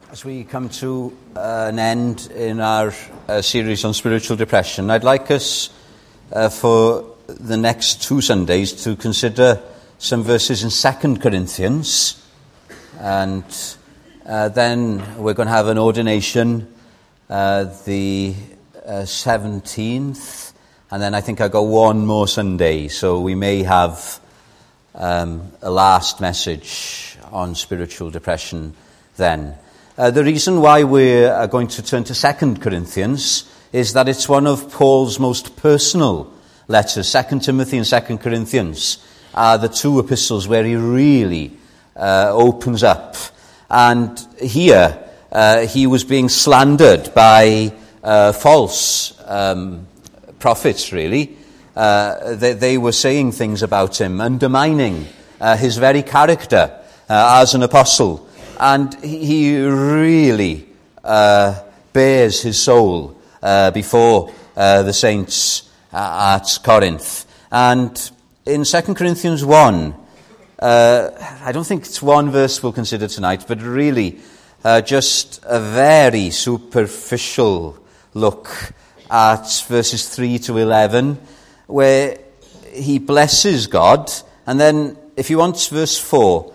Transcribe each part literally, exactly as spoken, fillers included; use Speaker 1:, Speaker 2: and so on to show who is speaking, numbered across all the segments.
Speaker 1: As we come to uh, an end in our uh, series on spiritual depression, I'd like us uh, for the next two Sundays to consider some verses in Second Corinthians, and uh, then we're going to have an ordination uh, the uh, seventeenth, and then I think I'll go one more Sunday, so we may have um, a last message on spiritual depression then. Uh, the reason why we're going to turn to Second Corinthians is that it's one of Paul's most personal letters. Second Timothy and Second Corinthians are the two epistles where he really uh, opens up. And here, uh, he was being slandered by uh, false um, prophets, really. Uh, they, they were saying things about him, undermining uh, his very character uh, as an apostle. And he really uh, bears his soul uh, before uh, the saints uh, at Corinth. And in Second Corinthians one, uh, I don't think it's one verse we'll consider tonight, but really uh, just a very superficial look at verses three to eleven, where he blesses God. And then, if you want, verse four,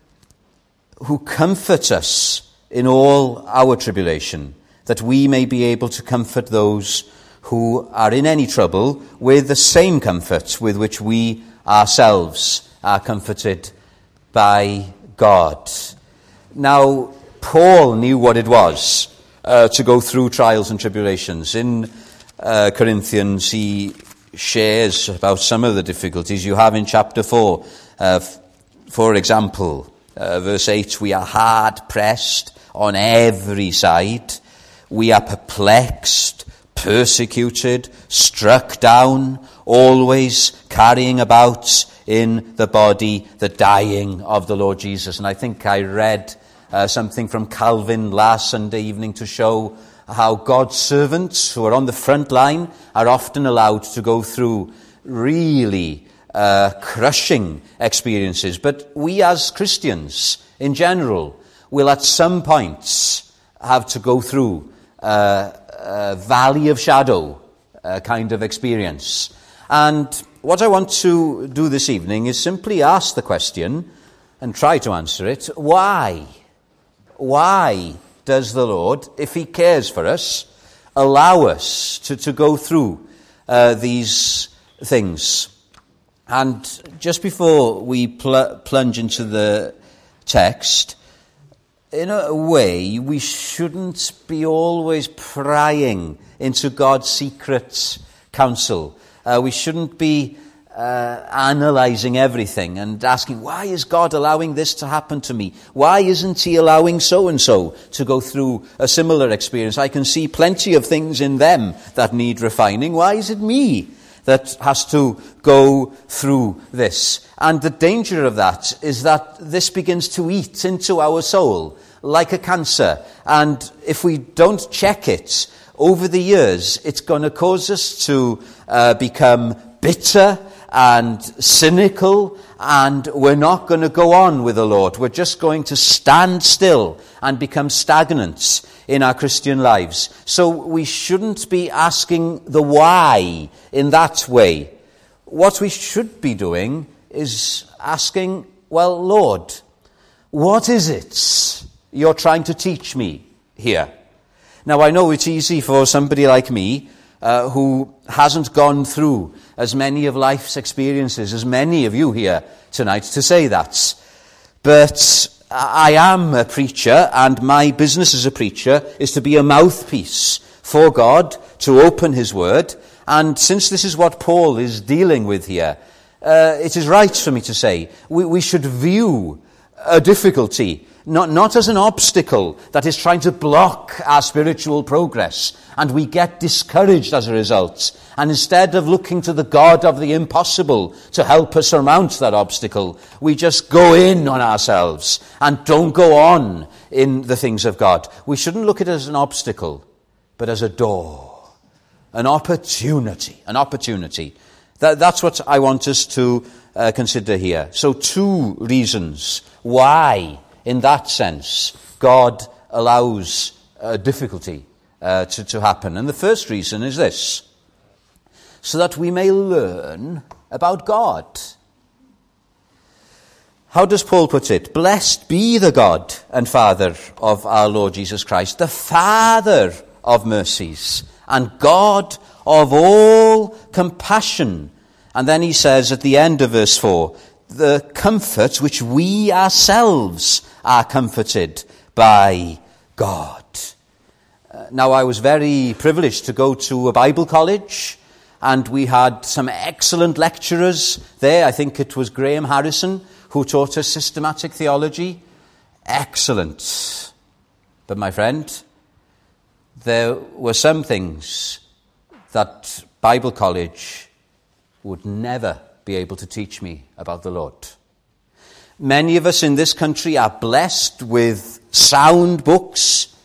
Speaker 1: who comforts us in all our tribulation, that we may be able to comfort those who are in any trouble with the same comfort with which we ourselves are comforted by God. Now, Paul knew what it was uh, to go through trials and tribulations. In uh, Corinthians, he shares about some of the difficulties you have in chapter four. Uh, f- for example, Uh, verse eight, we are hard-pressed on every side. We are perplexed, persecuted, struck down, always carrying about in the body the dying of the Lord Jesus. And I think I read uh, something from Calvin last Sunday evening to show how God's servants who are on the front line are often allowed to go through really Uh, crushing experiences. But we as Christians, in general, will at some points have to go through uh, a valley of shadow uh, kind of experience. And what I want to do this evening is simply ask the question, and try to answer it, why? Why does the Lord, if he cares for us, allow us to, to go through uh, these things? And just before we pl- plunge into the text, in a way, we shouldn't be always prying into God's secret counsel. Uh, we shouldn't be uh, analyzing everything and asking, why is God allowing this to happen to me? Why isn't he allowing so-and-so to go through a similar experience? I can see plenty of things in them that need refining. Why is it me that has to go through this? And the danger of that is that this begins to eat into our soul like a cancer. And if we don't check it, over the years, it's going to cause us to uh, become bitter and cynical, and we're not going to go on with the Lord. We're just going to stand still and become stagnant in our Christian lives. So we shouldn't be asking the why in that way. What we should be doing is asking, well, Lord, what is it you're trying to teach me here? Now, I know it's easy for somebody like me uh, who hasn't gone through as many of life's experiences as many of you here tonight to say that. But I am a preacher, and my business as a preacher is to be a mouthpiece for God, to open his word. And since this is what Paul is dealing with here, uh, it is right for me to say we, we should view a difficulty not, not as an obstacle that is trying to block our spiritual progress, and we get discouraged as a result. And instead of looking to the God of the impossible to help us surmount that obstacle, we just go in on ourselves and don't go on in the things of God. We shouldn't look at it as an obstacle, but as a door, an opportunity, an opportunity. That, that's what I want us to uh, consider here. So two reasons why, in that sense, God allows uh, difficulty uh, to, to happen. And the first reason is this: so that we may learn about God. How does Paul put it? Blessed be the God and Father of our Lord Jesus Christ, the Father of mercies and God of all compassion. And then he says at the end of verse four, the comfort which we ourselves are comforted by God. Uh, now, I was very privileged to go to a Bible college, and we had some excellent lecturers there. I think it was Graham Harrison who taught us systematic theology. Excellent. But my friend, there were some things that Bible college would never be able to teach me about the Lord. Many of us in this country are blessed with sound books.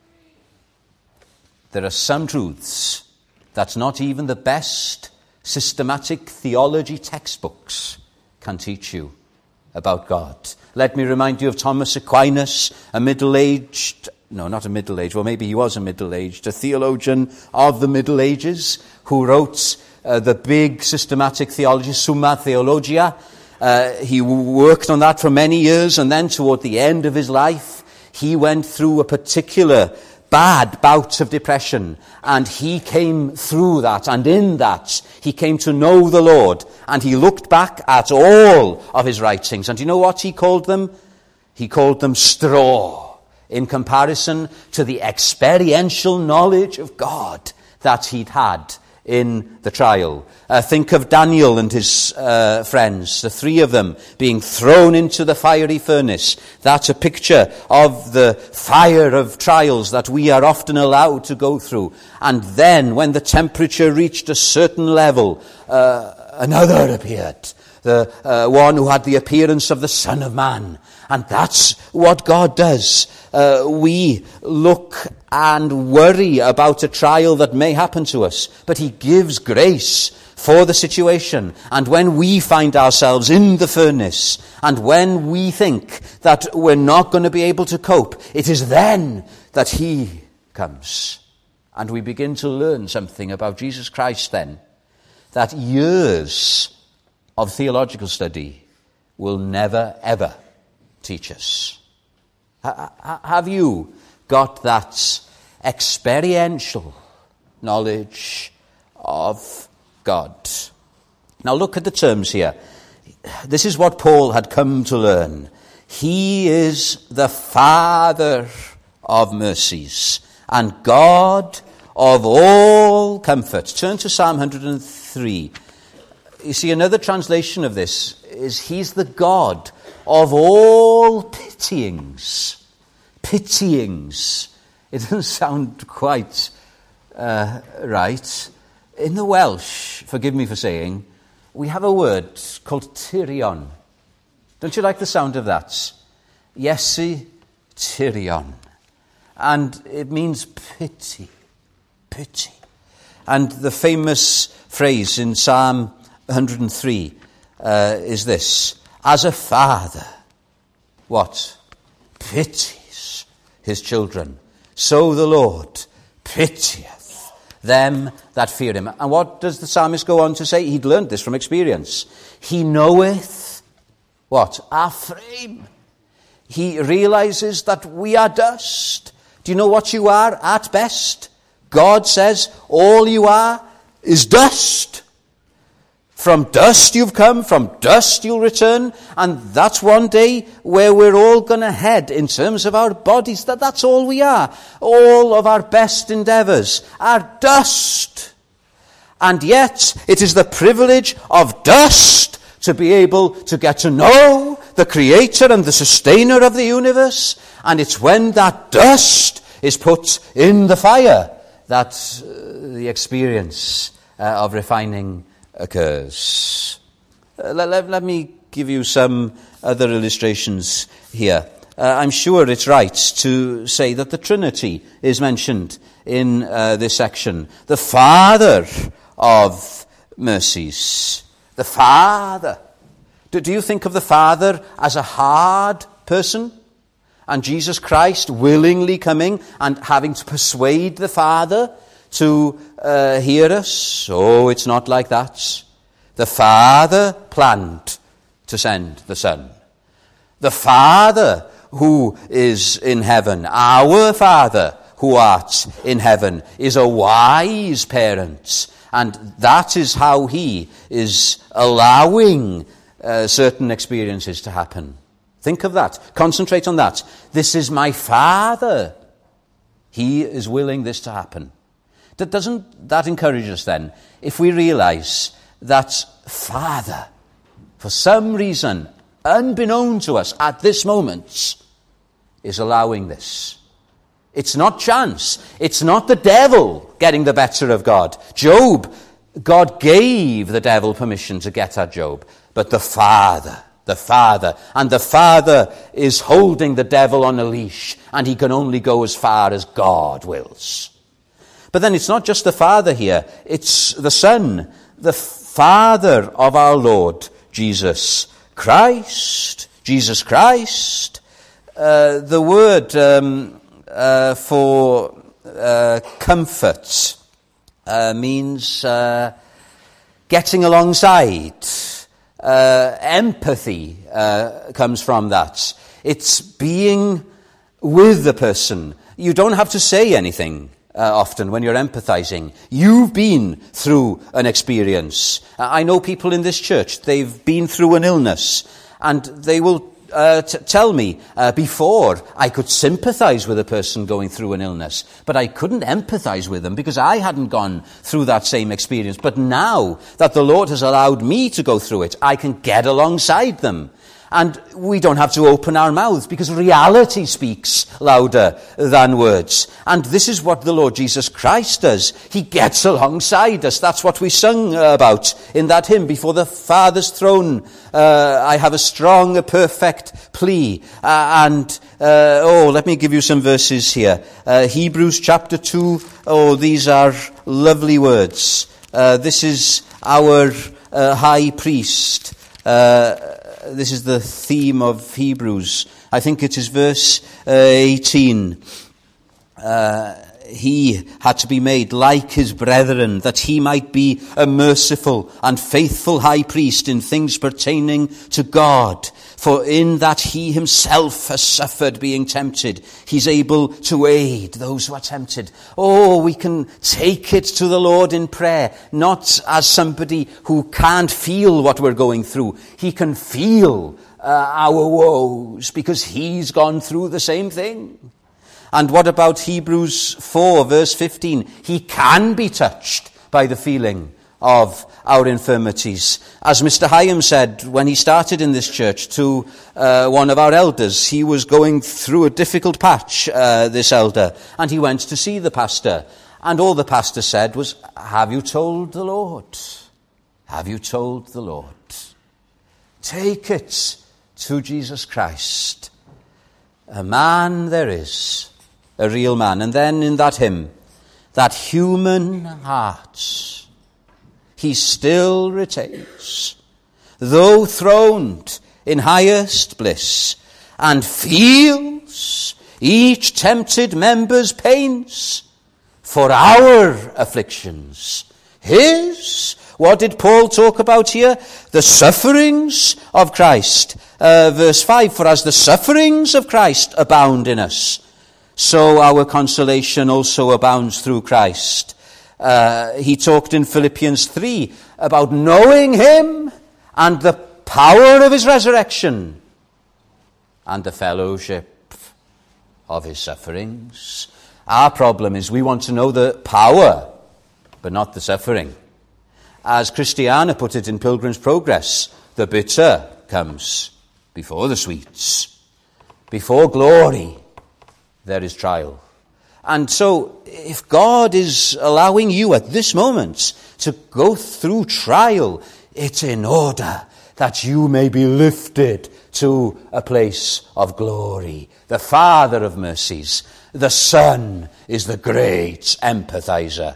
Speaker 1: There are some truths that not even the best systematic theology textbooks can teach you about God. Let me remind you of Thomas Aquinas, a middle-aged, no, not a middle-aged, well, maybe he was a middle-aged, a theologian of the Middle Ages who wrote uh, the big systematic theology, Summa Theologia. Uh, he worked on that for many years, and then toward the end of his life, he went through a particular bad bout of depression, and he came through that, and in that he came to know the Lord, and he looked back at all of his writings, and you know what he called them? He called them straw in comparison to the experiential knowledge of God that he'd had in the trial. Uh, think of Daniel and his uh, friends, the three of them being thrown into the fiery furnace. That's a picture of the fire of trials that we are often allowed to go through. And then, when the temperature reached a certain level, uh, another appeared, the uh, one who had the appearance of the Son of Man. And that's what God does. Uh, we look and worry about a trial that may happen to us, but he gives grace for the situation. And when we find ourselves in the furnace, and when we think that we're not going to be able to cope, it is then that he comes. And we begin to learn something about Jesus Christ then, that years of theological study will never, ever teach us. Have you got that experiential knowledge of God? Now look at the terms here. This is what Paul had come to learn. He is the Father of mercies and God of all comfort. Turn to Psalm one hundred three. You see, another translation of this is he's the God of all pityings. Pityings. It doesn't sound quite uh, right. In the Welsh, forgive me for saying, we have a word called tyrion. Don't you like the sound of that? Iesu tyrion. And it means pity. Pity. And the famous phrase in Psalm one hundred three uh, is this: as a father, what? Pities his children, so the Lord pitieth them that fear him. And what does the psalmist go on to say? He'd learned this from experience. He knoweth, what? Our frame. He realizes that we are dust. Do you know what you are at best? God says all you are is dust. From dust you've come, from dust you'll return, and that's one day where we're all going to head in terms of our bodies. That that's all we are. All of our best endeavors are dust. And yet it is the privilege of dust to be able to get to know the Creator and the Sustainer of the universe. And it's when that dust is put in the fire that uh, the experience uh, of refining occurs. Uh, let, let, let me give you some other illustrations here. Uh, I'm sure it's right to say that the Trinity is mentioned in uh, this section. The Father of mercies. The Father. Do, do you think of the Father as a hard person? And Jesus Christ willingly coming and having to persuade the Father to uh, hear us. Oh, it's not like that. The Father planned to send the Son. The Father who is in heaven, our Father who art in heaven, is a wise parent. And that is how he is allowing uh, certain experiences to happen. Think of that. Concentrate on that. This is my Father. He is willing this to happen. That doesn't that encourage us then, if we realize that Father, for some reason, unbeknown to us at this moment, is allowing this. It's not chance. It's not the devil getting the better of God. Job, God gave the devil permission to get at Job, but the Father, the Father, and the Father is holding the devil on a leash, and he can only go as far as God wills. But then it's not just the Father here, it's the Son, the Father of our Lord Jesus Christ. Jesus Christ. Uh, the word um, uh, for uh, comfort uh, means uh, getting alongside. Uh, empathy uh, comes from that. It's being with the person. You don't have to say anything. Uh, often when you're empathizing. You've been through an experience. Uh, I know people in this church, they've been through an illness, and they will uh, t- tell me, uh, before I could sympathize with a person going through an illness, but I couldn't empathize with them because I hadn't gone through that same experience. But now that the Lord has allowed me to go through it, I can get alongside them. And we don't have to open our mouths because reality speaks louder than words. And this is what the Lord Jesus Christ does. He gets alongside us. That's what we sung about in that hymn. Before the Father's throne, uh, I have a strong, a perfect plea. Uh, and, uh, oh, let me give you some verses here. Uh, Hebrews chapter two. Oh, these are lovely words. Uh, this is our uh, high priest. Uh, This is the theme of Hebrews. I think it is verse uh, eighteen. Uh, he had to be made like his brethren, that he might be a merciful and faithful high priest in things pertaining to God. For in that he himself has suffered being tempted, he's able to aid those who are tempted. Oh, we can take it to the Lord in prayer, not as somebody who can't feel what we're going through. He can feel uh, our woes because he's gone through the same thing. And what about Hebrews four, verse fifteen? He can be touched by the feeling of our infirmities. As Mister Hyam said when he started in this church to uh, one of our elders, he was going through a difficult patch, uh, this elder, and he went to see the pastor. And all the pastor said was, have you told the Lord? Have you told the Lord? Take it to Jesus Christ. A man there is, a real man. And then in that hymn, that human heart he still retains, though throned in highest bliss, and feels each tempted member's pains for our afflictions. His, what did Paul talk about here? The sufferings of Christ. Uh, verse five, for as the sufferings of Christ abound in us, so our consolation also abounds through Christ. Uh, he talked in Philippians three about knowing him and the power of his resurrection and the fellowship of his sufferings. Our problem is we want to know the power, but not the suffering. As Christiana put it in Pilgrim's Progress, the bitter comes before the sweets. Before glory, there is trial. And so, if God is allowing you at this moment to go through trial, it's in order that you may be lifted to a place of glory. The Father of mercies, the Son, is the great empathizer.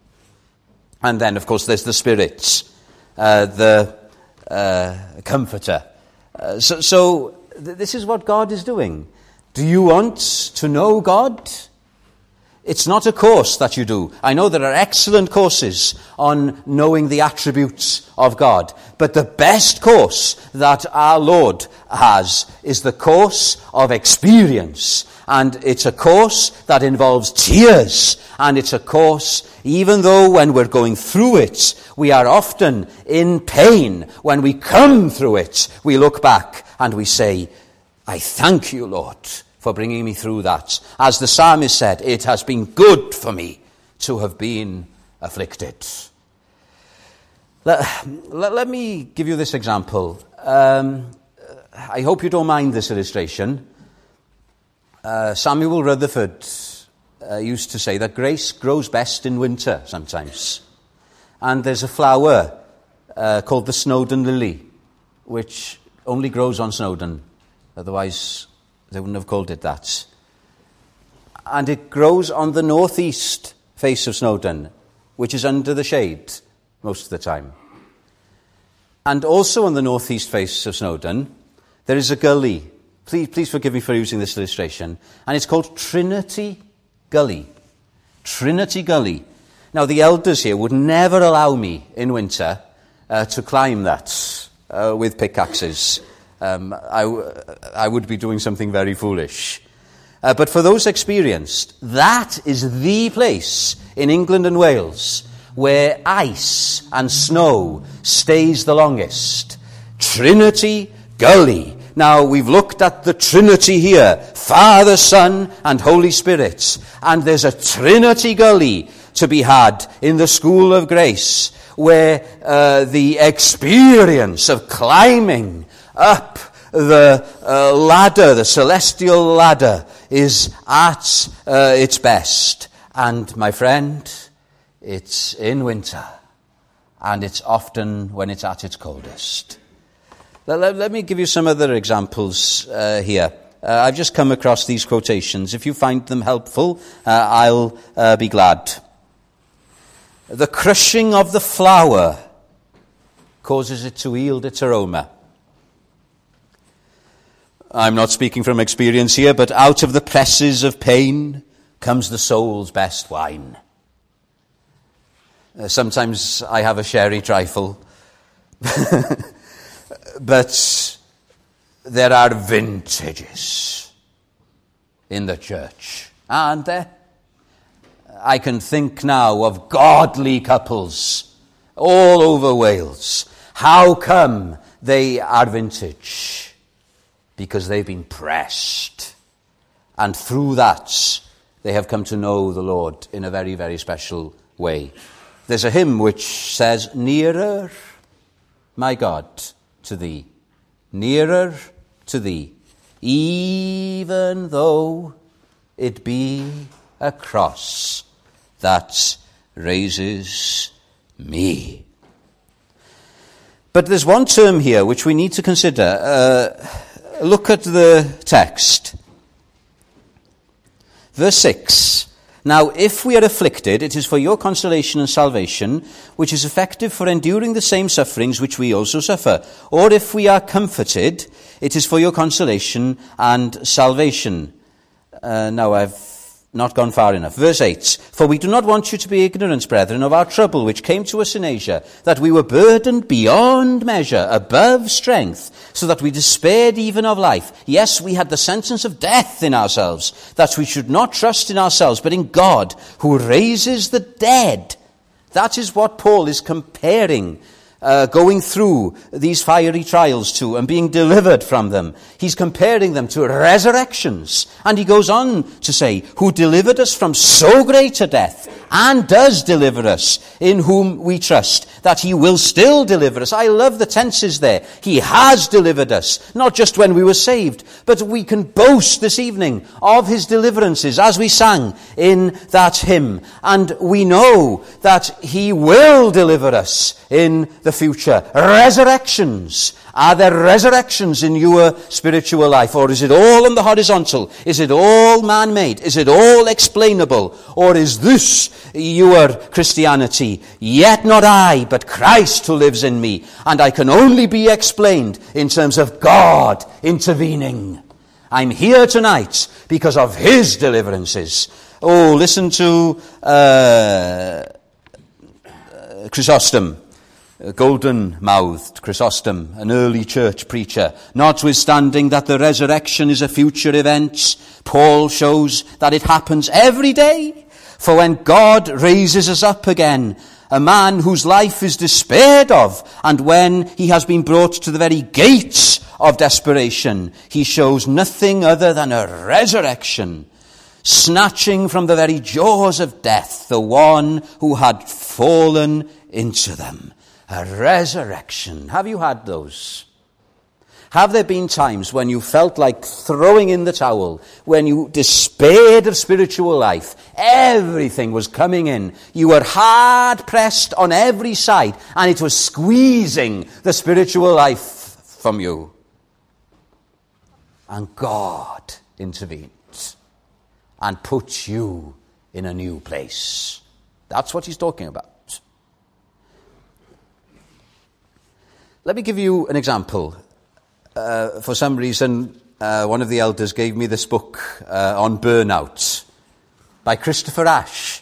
Speaker 1: And then, of course, there's the Spirit, uh, the uh, Comforter. Uh, so, so th- this is what God is doing. Do you want to know God? It's not a course that you do. I know there are excellent courses on knowing the attributes of God. But the best course that our Lord has is the course of experience. And it's a course that involves tears. And it's a course, even though when we're going through it, we are often in pain. When we come through it, we look back and we say, I thank you, Lord, for bringing me through that. As the psalmist said, it has been good for me to have been afflicted. Let, let, let me give you this example. Um, I hope you don't mind this illustration. Uh, Samuel Rutherford uh, used to say that grace grows best in winter sometimes. And there's a flower uh, called the Snowdon lily, which only grows on Snowdon. Otherwise, they wouldn't have called it that. And it grows on the northeast face of Snowdon, which is under the shade most of the time. And also on the northeast face of Snowdon, there is a gully. Please, please forgive me for using this illustration. And it's called Trinity Gully. Trinity Gully. Now, the elders here would never allow me in winter uh, to climb that uh, with pickaxes. Um, I, I would be doing something very foolish. Uh, but for those experienced, that is the place in England and Wales where ice and snow stays the longest. Trinity Gully. Now, we've looked at the Trinity here, Father, Son, and Holy Spirit. And there's a Trinity Gully to be had in the School of Grace, where uh, the experience of climbing up the uh, ladder, the celestial ladder, is at uh, its best. And, my friend, it's in winter, and it's often when it's at its coldest. Let, let, let me give you some other examples uh, here. Uh, I've just come across these quotations. If you find them helpful, uh, I'll uh, be glad. The crushing of the flower causes it to yield its aroma. I'm not speaking from experience here, but out of the presses of pain comes the soul's best wine. Uh, sometimes I have a sherry trifle. But there are vintages in the church, aren't there? I can think now of godly couples all over Wales. How come they are vintage? Because they've been pressed. And through that, they have come to know the Lord in a very, very special way. There's a hymn which says, nearer, my God, to thee, nearer to thee, even though it be a cross that raises me. But there's one term here which we need to consider. Uh, look at the text. Verse six. Now, if we are afflicted, it is for your consolation and salvation, which is effective for enduring the same sufferings which we also suffer. Or if we are comforted, it is for your consolation and salvation. Uh, now, I've not gone far enough. Verse eight. For we do not want you to be ignorant, brethren, of our trouble which came to us in Asia, that we were burdened beyond measure, above strength, so that we despaired even of life. Yes, we had the sentence of death in ourselves, that we should not trust in ourselves, but in God, who raises the dead. That is what Paul is comparing Uh, going through these fiery trials to and being delivered from them. He's comparing them to resurrections. And he goes on to say, who delivered us from so great a death, and does deliver us, in whom we trust, that he will still deliver us. I love the tenses there. He has delivered us, not just when we were saved, but we can boast this evening of his deliverances, as we sang in that hymn. And we know that he will deliver us in the future. Resurrections. Are there resurrections in your spiritual life? Or is it all on the horizontal? Is it all man-made? Is it all explainable? Or is this your Christianity? Yet not I, but Christ who lives in me. And I can only be explained in terms of God intervening I'm here tonight because of his deliverances. Oh, listen to uh, Chrysostom, a golden-mouthed Chrysostom, an early church preacher. Notwithstanding that the resurrection is a future event, Paul shows that it happens every day. For when God raises us up again, a man whose life is despaired of, and when he has been brought to the very gates of desperation, he shows nothing other than a resurrection, snatching from the very jaws of death the one who had fallen into them. A resurrection. Have you had those? Have there been times when you felt like throwing in the towel, when you despaired of spiritual life? Everything was coming in. You were hard pressed on every side, and it was squeezing the spiritual life from you. And God intervened and put you in a new place. That's what he's talking about. Let me give you an example. Uh, for some reason, uh, one of the elders gave me this book uh, on burnout by Christopher Ash.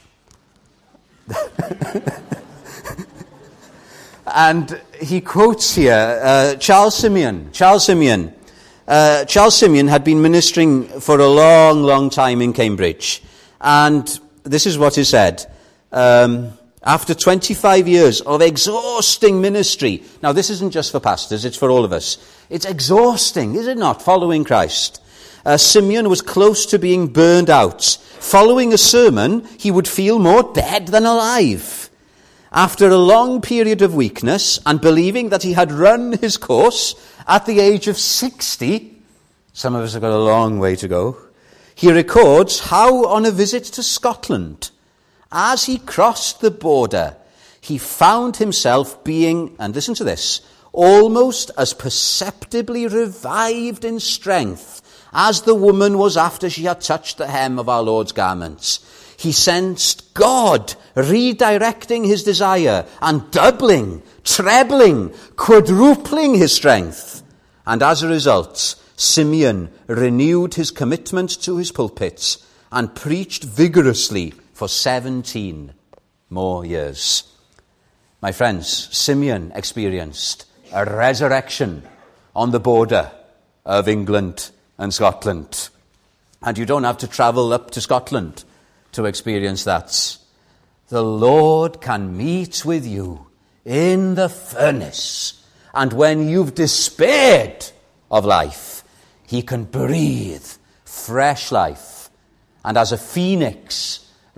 Speaker 1: And he quotes here uh, Charles Simeon. Charles Simeon. Uh, Charles Simeon had been ministering for a long, long time in Cambridge. And this is what he said. Um, after twenty-five years of exhausting ministry. Now, this isn't just for pastors, it's for all of us. It's exhausting, is it not, following Christ? Uh, Simeon was close to being burned out. Following a sermon, he would feel more dead than alive. After a long period of weakness and believing that he had run his course at the age of sixty, some of us have got a long way to go, he records how on a visit to Scotland, as he crossed the border, he found himself being, and listen to this, almost as perceptibly revived in strength as the woman was after she had touched the hem of our Lord's garments. He sensed God redirecting his desire and doubling, trebling, quadrupling his strength. And as a result, Simeon renewed his commitment to his pulpit and preached vigorously for seventeen more years. My friends, Simeon experienced a resurrection on the border of England and Scotland. And you don't have to travel up to Scotland to experience that. The Lord can meet with you in the furnace. And when you've despaired of life, he can breathe fresh life. And as a phoenix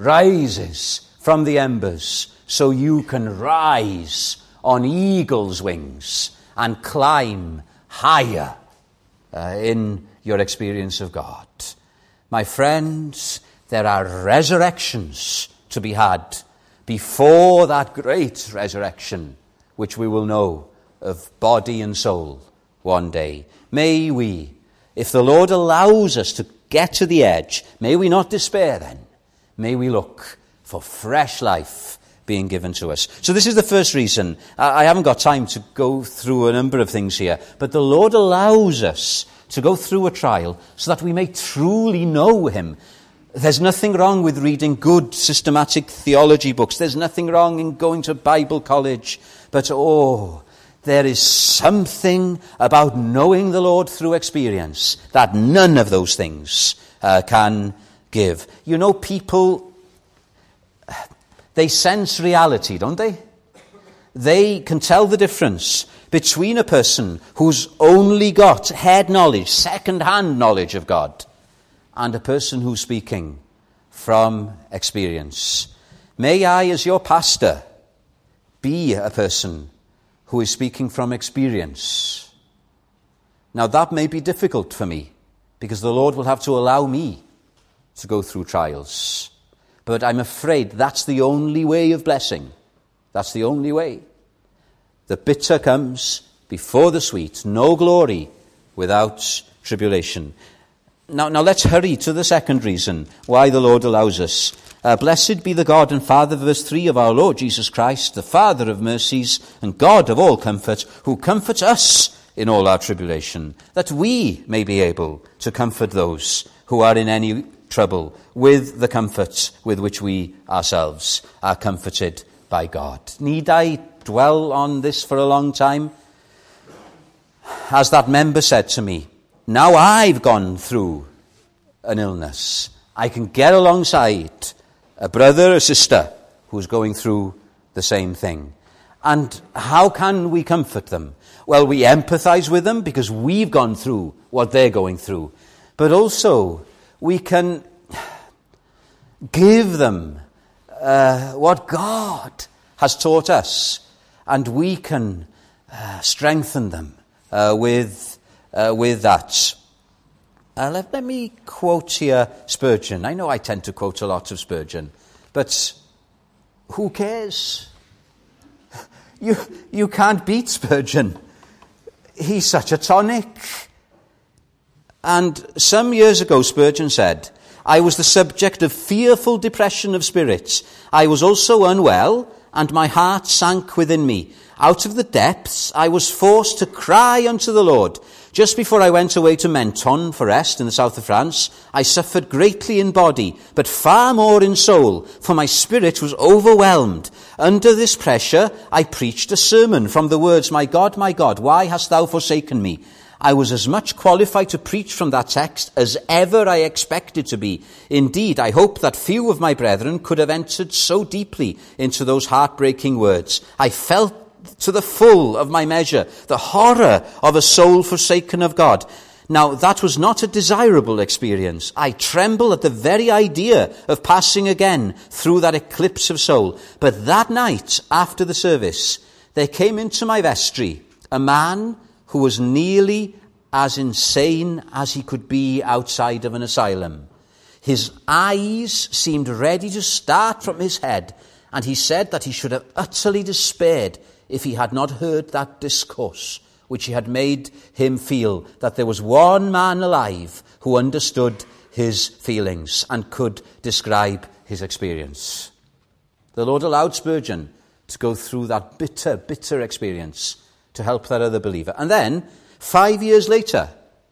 Speaker 1: rises from the embers, so you can rise on eagle's wings and climb higher uh, in your experience of God. My friends, there are resurrections to be had before that great resurrection, which we will know of body and soul one day. May we, if the Lord allows us to get to the edge, may we not despair then. May we look for fresh life being given to us. So this is the first reason. I haven't got time to go through a number of things here, but the Lord allows us to go through a trial so that we may truly know him. There's nothing wrong with reading good systematic theology books. There's nothing wrong in going to Bible college. But oh, there is something about knowing the Lord through experience that none of those things uh, can give. You know, people, they sense reality, don't they? They can tell the difference between a person who's only got head knowledge, second-hand knowledge of God, and a person who's speaking from experience. May I, as your pastor, be a person who is speaking from experience. Now, that may be difficult for me, because the Lord will have to allow me to go through trials. But I'm afraid that's the only way of blessing. That's the only way. The bitter comes before the sweet. No glory without tribulation. Now, now let's hurry to the second reason why the Lord allows us. Uh, Blessed be the God and Father, verse three, of our Lord Jesus Christ, the Father of mercies and God of all comfort, who comforts us in all our tribulation, that we may be able to comfort those who are in any trouble with the comfort with which we ourselves are comforted by God. Need I dwell on this for a long time? As that member said to me, now I've gone through an illness, I can get alongside a brother or sister who's going through the same thing. And how can we comfort them? Well, we empathize with them because we've gone through what they're going through. But also, we can give them uh, what God has taught us, and we can uh, strengthen them uh, with uh, with that. Uh, let, let me quote here Spurgeon. I know I tend to quote a lot of Spurgeon, but who cares? You you can't beat Spurgeon. He's such a tonic. And some years ago, Spurgeon said, I was the subject of fearful depression of spirits. I was also unwell, and my heart sank within me. Out of the depths, I was forced to cry unto the Lord. Just before I went away to Menton for rest in the south of France, I suffered greatly in body, but far more in soul, for my spirit was overwhelmed. Under this pressure, I preached a sermon from the words, My God, my God, why hast thou forsaken me? I was as much qualified to preach from that text as ever I expected to be. Indeed, I hope that few of my brethren could have entered so deeply into those heartbreaking words. I felt to the full of my measure the horror of a soul forsaken of God. Now, that was not a desirable experience. I tremble at the very idea of passing again through that eclipse of soul. But that night, after the service, there came into my vestry a man who was nearly as insane as he could be outside of an asylum. His eyes seemed ready to start from his head, and he said that he should have utterly despaired if he had not heard that discourse, which had made him feel that there was one man alive who understood his feelings and could describe his experience. The Lord allowed Spurgeon to go through that bitter, bitter experience to help that other believer. And then, five years later,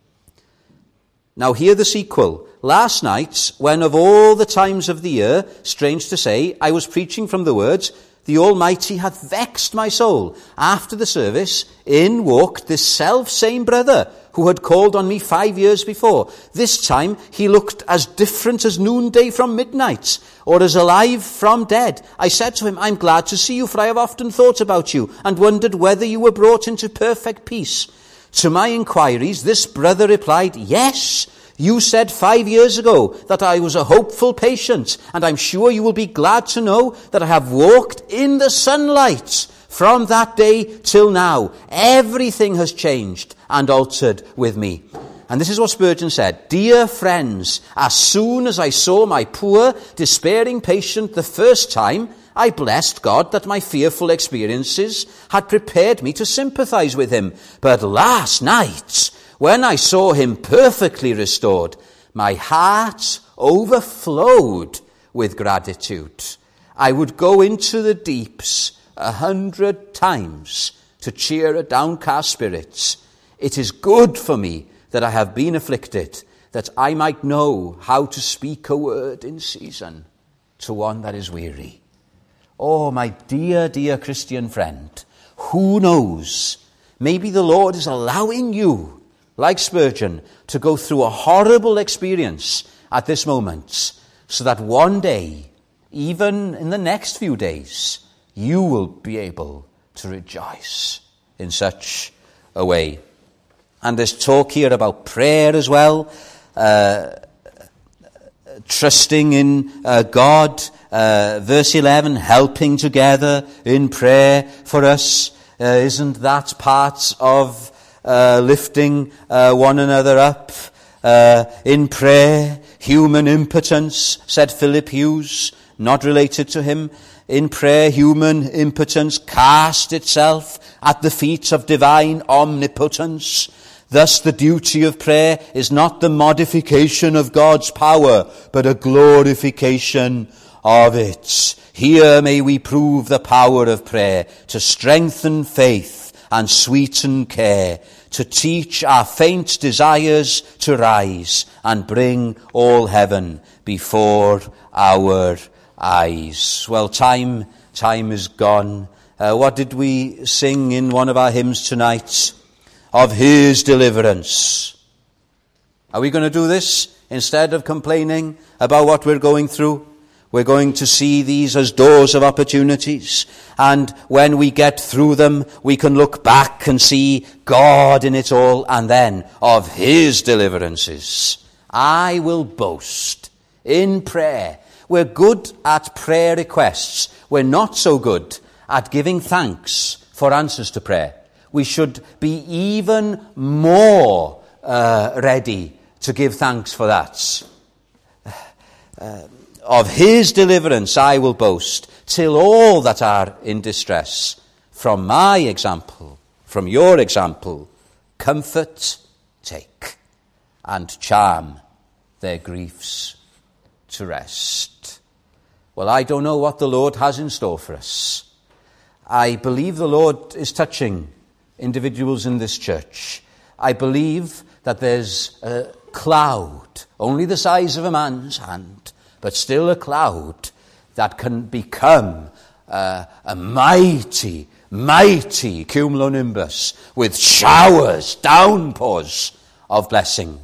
Speaker 1: now hear the sequel. Last night, when of all the times of the year, strange to say, I was preaching from the words, The Almighty hath vexed my soul. After the service, in walked this self-same brother who had called on me five years before. This time, he looked as different as noonday from midnight, or as alive from dead. I said to him, I'm glad to see you, for I have often thought about you, and wondered whether you were brought into perfect peace. To my inquiries, this brother replied, Yes, you said five years ago that I was a hopeful patient, and I'm sure you will be glad to know that I have walked in the sunlight from that day till now. Everything has changed and altered with me. And this is what Spurgeon said, Dear friends, as soon as I saw my poor, despairing patient the first time, I blessed God that my fearful experiences had prepared me to sympathize with him. But last night, when I saw him perfectly restored, my heart overflowed with gratitude. I would go into the deeps a hundred times to cheer a downcast spirits. It is good for me that I have been afflicted, that I might know how to speak a word in season to one that is weary. Oh, my dear, dear Christian friend, who knows? Maybe the Lord is allowing you, like Spurgeon, to go through a horrible experience at this moment, so that one day, even in the next few days, you will be able to rejoice in such a way. And there's talk here about prayer as well, uh, trusting in uh, God. Uh, verse eleven, helping together in prayer for us. Uh, isn't that part of uh, lifting uh, one another up uh, in prayer? Human impotence, said Philip Hughes, not related to him. In prayer, human impotence cast itself at the feet of divine omnipotence. Thus the duty of prayer is not the modification of God's power, but a glorification of it. Here may we prove the power of prayer to strengthen faith and sweeten care, to teach our faint desires to rise and bring all heaven before our eyes. Well, time, time is gone. Uh, what did we sing in one of our hymns tonight? Of his deliverance. Are we going to do this instead of complaining about what we're going through? We're going to see these as doors of opportunities. And when we get through them, we can look back and see God in it all, and then of his deliverances. I will boast in prayer. We're good at prayer requests. We're not so good at giving thanks for answers to prayer. We should be even more uh, ready to give thanks for that. Uh, Of his deliverance I will boast, till all that are in distress, from my example, from your example, comfort take, and charm their griefs to rest. Well, I don't know what the Lord has in store for us. I believe the Lord is touching individuals in this church. I believe that there's a cloud, only the size of a man's hand, but still a cloud that can become uh, a mighty, mighty cumulonimbus with showers, downpours of blessing.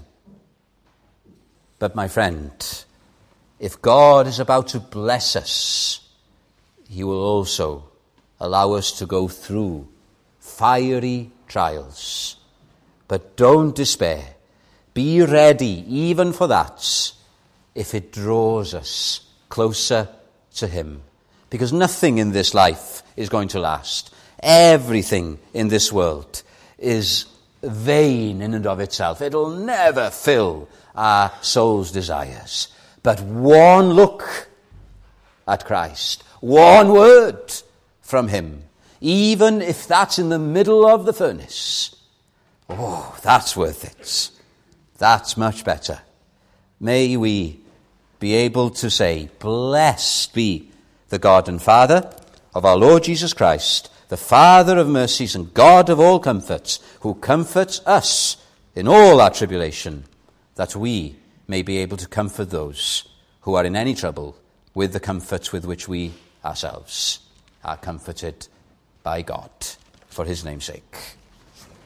Speaker 1: But my friend, if God is about to bless us, he will also allow us to go through fiery trials. But don't despair. Be ready even for that, if it draws us closer to him. Because nothing in this life is going to last. Everything in this world is vain in and of itself. It'll never fill our soul's desires. But one look at Christ, one word from him, even if that's in the middle of the furnace, oh, that's worth it. That's much better. May we be able to say, blessed be the God and Father of our Lord Jesus Christ, the Father of mercies and God of all comforts, who comforts us in all our tribulation, that we may be able to comfort those who are in any trouble with the comforts with which we ourselves are comforted by God, for his name's sake.